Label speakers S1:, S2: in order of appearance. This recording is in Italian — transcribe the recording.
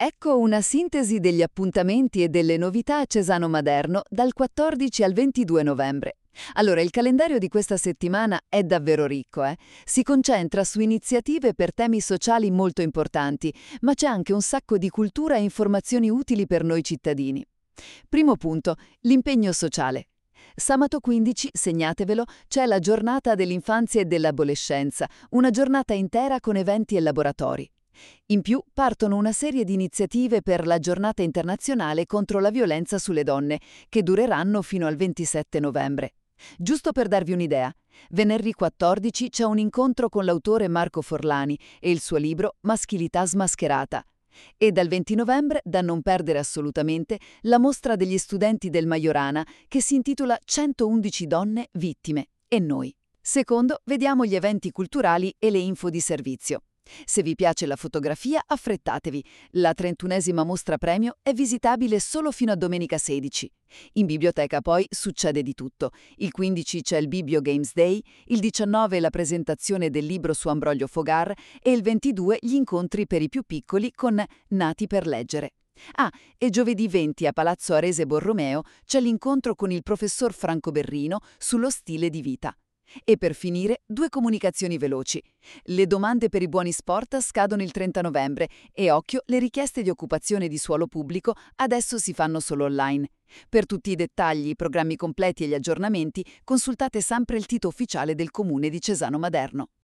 S1: Ecco una sintesi degli appuntamenti e delle novità a Cesano Maderno dal 14 al 22 novembre. Allora, il calendario di questa settimana è davvero ricco, eh? Si concentra su iniziative per temi sociali molto importanti, ma c'è anche un sacco di cultura e informazioni utili per noi cittadini. Primo punto, l'impegno sociale. Sabato 15, segnatevelo, c'è la giornata dell'infanzia e dell'adolescenza, una giornata intera con eventi e laboratori. In più partono una serie di iniziative per la Giornata internazionale contro la violenza sulle donne, che dureranno fino al 27 novembre. Giusto per darvi un'idea, venerdì 14 c'è un incontro con l'autore Marco Forlani e il suo libro Maschilità smascherata. E dal 20 novembre, da non perdere assolutamente, la mostra degli studenti del Majorana che si intitola 111 donne vittime e noi. Secondo, vediamo gli eventi culturali e le info di servizio. Se vi piace la fotografia, affrettatevi. La 31esima mostra premio è visitabile solo fino a domenica 16. In biblioteca poi succede di tutto. Il 15 c'è il Biblio Games Day, il 19 la presentazione del libro su Ambrogio Fogar e il 22 gli incontri per i più piccoli con Nati per leggere. Ah, e giovedì 20 a Palazzo Arese Borromeo c'è l'incontro con il professor Franco Berrino sullo stile di vita. E per finire, due comunicazioni veloci. Le domande per i buoni sport scadono il 30 novembre e occhio, le richieste di occupazione di suolo pubblico adesso si fanno solo online. Per tutti i dettagli, i programmi completi e gli aggiornamenti, consultate sempre il sito ufficiale del Comune di Cesano Maderno.